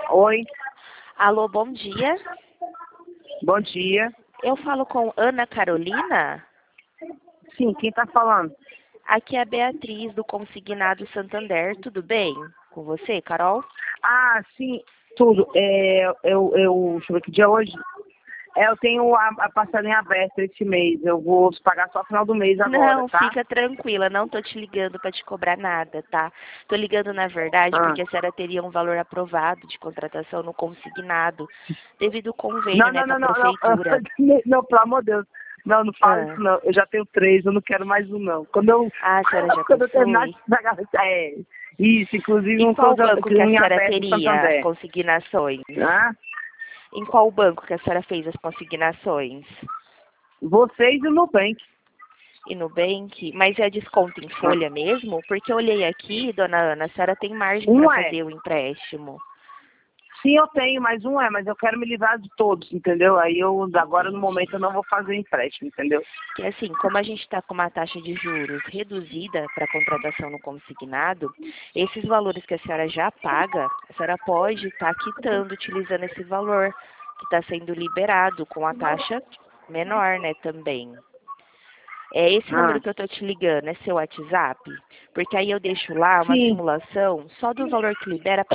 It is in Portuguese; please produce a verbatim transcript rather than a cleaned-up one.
Oi, Alô, bom dia. bom dia. Eu falo com Ana Carolina. Sim, quem tá falando? Aqui é a Beatriz do Consignado Santander. Tudo bem com você, Carol? Ah, sim, tudo. É, eu, eu, deixa eu ver que dia é hoje. É, eu tenho a, a parcelinha aberta esse mês. Eu vou pagar só no final do mês agora, Não, tá? fica tranquila. Não tô te ligando para te cobrar nada, tá? Tô ligando, na verdade, Ah. porque a senhora teria um valor aprovado de contratação no consignado devido ao convênio, Não, né, não, com a não, não, não, prefeitura. não, pelo amor de Deus. Não, não fala Ah, isso não. Eu já tenho três, eu não quero mais um não. Quando eu, ah, a senhora já quando eu terminar possui? de pagar, é, isso, inclusive Em um qual contra- banco que a em senhora aberto no teria as Santander. consignações? Ah, Em qual banco que a senhora fez as consignações? vocês e o Nubank. E Nubank? Mas é desconto em Ah. folha mesmo? Porque eu olhei aqui, dona Ana, a senhora tem margem para Um é. fazer o empréstimo. Sim, eu tenho, mais um é, mas eu quero me livrar de todos, entendeu? Aí eu, agora no Entendi. momento, eu não vou fazer empréstimo, entendeu? Que assim, como a gente está com uma taxa de juros reduzida para contratação no consignado, esses valores que a senhora já paga, a senhora pode estar quitando, utilizando esse valor que está sendo liberado com a taxa menor, né, também. É esse Ah, número que eu estou te ligando, é seu WhatsApp? Porque aí eu deixo lá uma sim. simulação só do valor que libera